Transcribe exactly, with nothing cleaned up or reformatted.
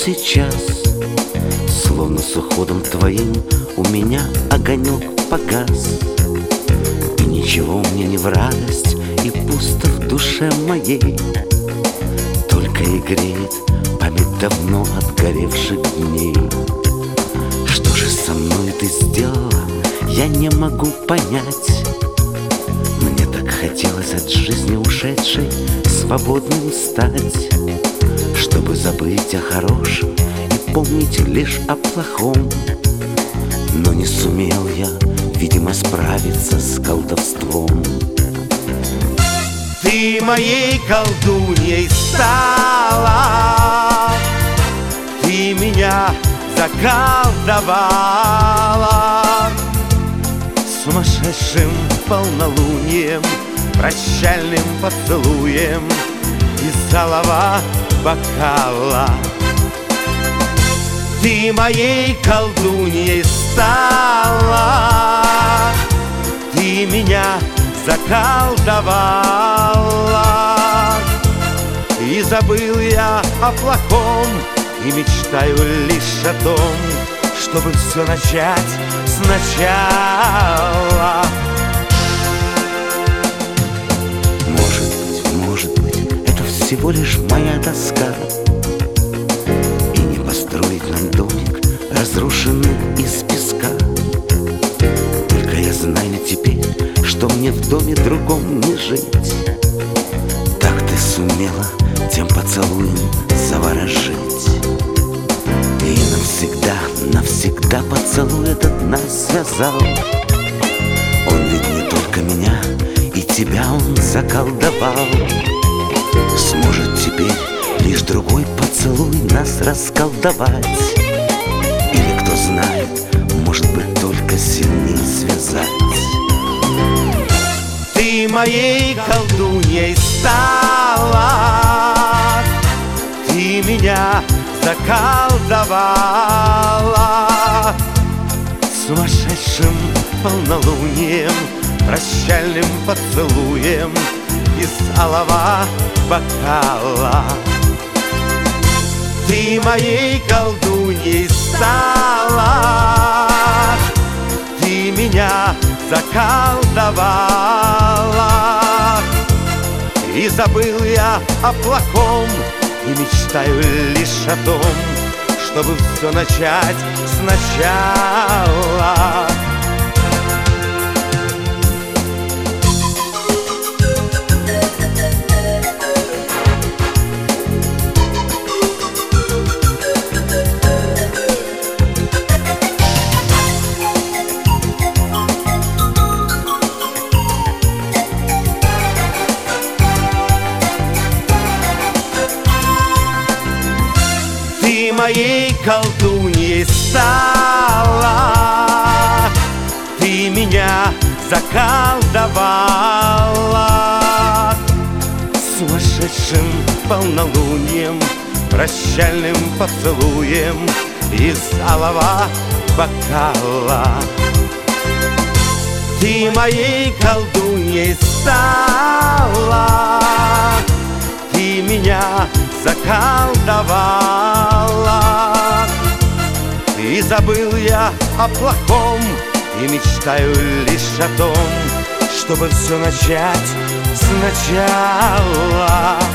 сейчас, словно с уходом твоим у меня огонек погас. И ничего мне не в радость, и пусто в душе моей, только и греет память давно отгоревших дней. Что же со мной ты сделала, я не могу понять. Мне так хотелось от жизни ушедшей свободным стать, чтобы забыть о хорошем и помнить лишь о плохом. Но не сумел я, видимо, справиться с колдовством. Ты моей колдуньей стала, ты меня заколдовала сумасшедшим полнолунием, прощальным поцелуем из алого бокала. Ты моей колдуньей стала, ты меня заколдовала, и забыл я о плохом, и мечтаю лишь о том, чтобы все начать сначала. Может быть, может быть, это всего лишь моя тоска, и не построить нам домик, разрушенный из песка. Только я знаю теперь, что мне в доме другом не жить. Так ты сумела тем поцелуем заворожить, и навсегда, навсегда поцелуй этот нас связал. Он ведь не только меня, и тебя он заколдовал. Сможет теперь лишь другой поцелуй нас расколдовать, или, кто знает, может быть, только сильней связать. Ты моей колдуньей стала, ты меня заколдовала сумасшедшим полнолунием, прощальным поцелуем из алого бокала. Ты моей колдуньей стала, ты меня заколдовала, и забыл я о плохом, и мечтаю лишь о том, чтобы все начать сначала. Ты моей колдуньей стала, ты меня заколдовала сумасшедшим полнолунием, прощальным поцелуем из алого бокала. Ты моей колдуньей стала, ты меня заколдовала, и забыл я о плохом, и мечтаю лишь о том, чтобы все начать сначала.